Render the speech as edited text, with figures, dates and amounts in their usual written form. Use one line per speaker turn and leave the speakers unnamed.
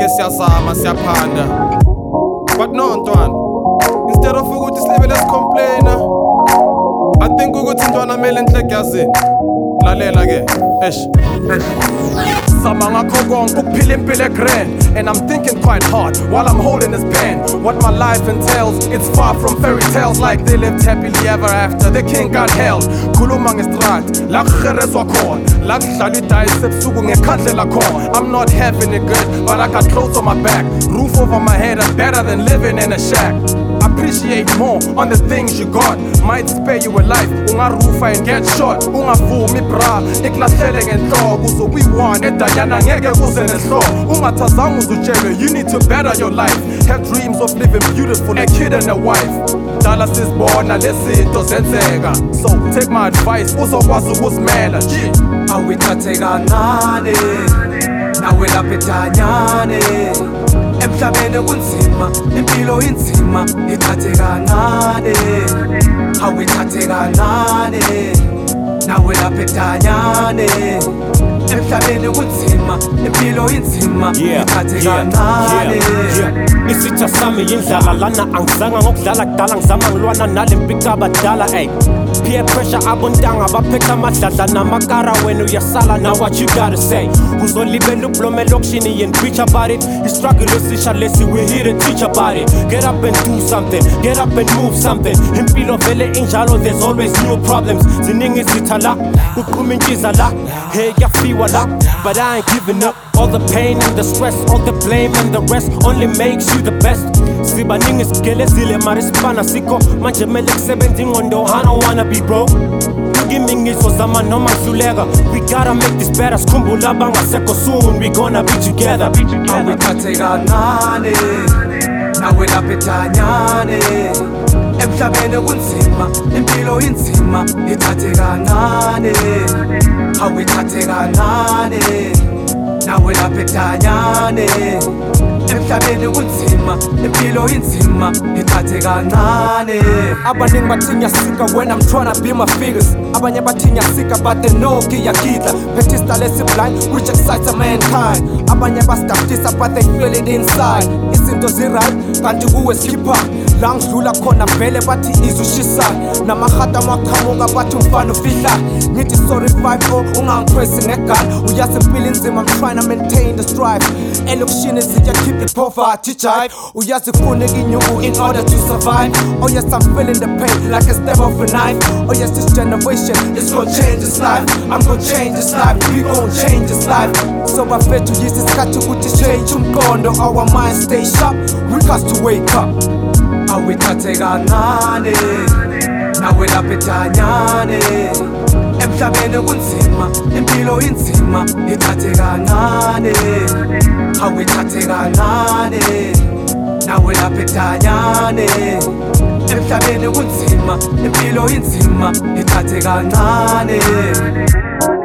siyazama siyaphanda. But no ntwana, instead of ukuthi silebe lesicomplaina, I think ukuthi ntwana mele inhleke yazini. Lalela ke, Sama ngakho konke ukuphila impilo grand, and I'm thinking quite hard while I'm holding this pen. What my life entails, it's far from fairy tales. Like they lived happily ever after, the king got held. Khuluma ngestrati, la kugerezwa khona, la kudlala idayisi ebusuku ngekhandlela khona. I'm not having it good, but I got clothes on my back, roof over my head, and better than living in a shack. Appreciate more on the things you got. Might spare you a life, ungarufa and get shot. Ungavumi bra, iklahlele ngenhloko. So we want edayana ngeke kuze nehloko. Ungathazanga uzutshelwe, you need to better your life. Have dreams of living beautiful, a kid and a wife. Dala sisibona lezinto zenzeka. So take my advice, uzokwazi ukuzimela.
Awithathe kancane, nawe lapha edanyane. Emhlabeni kunzima, impilo inzima, ithathe kancane. Awithathe kancane, nawe lapha edanyane. Emhlabeni kunzima, impilo inzima, ithathe kancane.
Isitha sami yindlala lana angizanga ngokudlala kudala ngizama ngilwana nale mpika abadala peer pressure abontanga baphetha amadladla namakara wena uyasala. Now what you gotta say? Uzolibela ublome lokishini and preach about it. You struggle esisha lesi, we're here to teach about it. Get up and do something, get up and move something. Impilo vele injalo, there's always new problems. Ziningi izitha la, kuqhuma intshiza la, hey kuyafiwa la. But I ain't giving up. All the pain and the stress, all the blame and the rest only makes you the best. Sibaningi sigelezile mara isibana sikho manje mele kusebenza ingqondo. I don't wanna be broke. Ngizwa zama noma ngihluleka. We gotta make this better. Sikhumbula abangasekho soon, we gonna be together.
Awithathe kancane, nawe lapha edanyane. Emhlabeni kunzima, impilo inzima, ithathe kancane. Awithathe kancane, nawe lapha edanyane. Emhlabeni kunzima, impilo inzima, ithathe kancane.
Abaningi bathi ngiyasika when I'm tryna be my figures. Abanye bathi ngiyasika but they know ngiyagidla. Phethisa lesi blind which excites mankind. Abanye bastafisa but they feel it inside. Izinto zi-right kanti kuwe skipper. La ngidlula khona vele bathi izushisa. Namahata maqhamuka bathi umfana ufihla. Ngithi sorry 5-0 ungangipresi negun. Uyazi impilo inzima, I'm tryna maintain the strife. Elokishini ziya keep the poverty jive. Uyazi kunika inyuku in order to survive. Oh yes, I'm feeling the pain like a stab of a knife. Oh yes, this generation is gonna change this life. I'm gonna change this life, we gon' change this life. So I fed to use this cut to put this change umqondo. Our minds stay sharp, we got to wake up.
Awithathe kancane, nawe lapha edanyane. Emhlabeni kunzima, impilo inzima, ithathe kancane. Awithathe kancane, nawe lapha edanyane. Emhlabeni kunzima, impilo inzima, ithathe kancane.